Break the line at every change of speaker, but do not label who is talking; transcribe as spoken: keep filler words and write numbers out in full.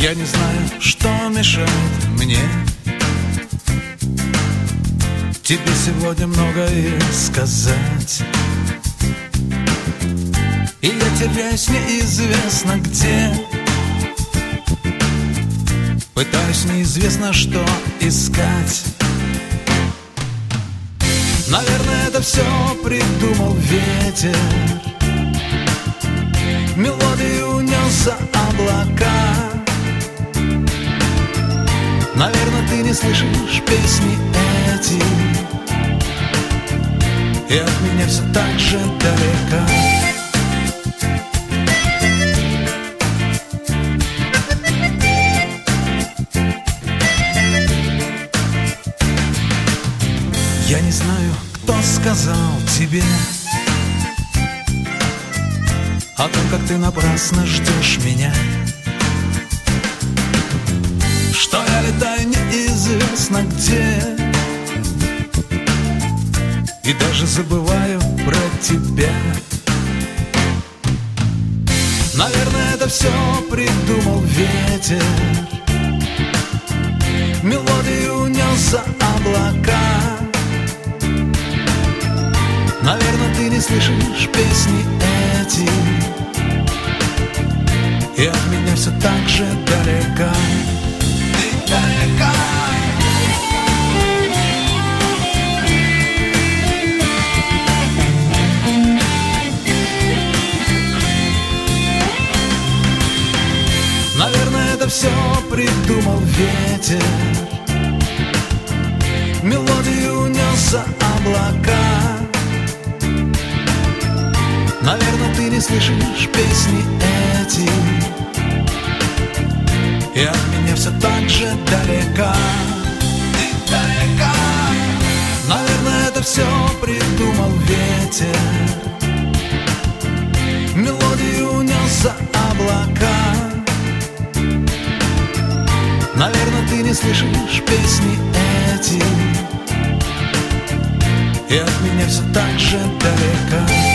Я не знаю, что мешает мне тебе сегодня многое сказать. И я теряюсь неизвестно где, пытаюсь неизвестно что искать. Наверное, это все придумал ветер, мелодию унес за облака. Наверное, ты не слышишь песни эти, и от меня все так же далеко. Я не знаю, кто сказал тебе о том, как ты напрасно ждешь меня, что я летаю неизвестно где, и даже забываю про тебя. Наверное, это все придумал ветер, мелодию унес за облака. Наверное, ты не слышишь песни эти, и от меня все так же далеко. Ты далека. Наверное, это все придумал ветер, мелодию унес за облака. Наверное, ты не слышишь песни эти, и от меня все так же далека. Ты далека. Наверное, это все придумал ветер, мелодию унес за облака. Наверное, ты не слышишь песни эти, и от меня все так же далека.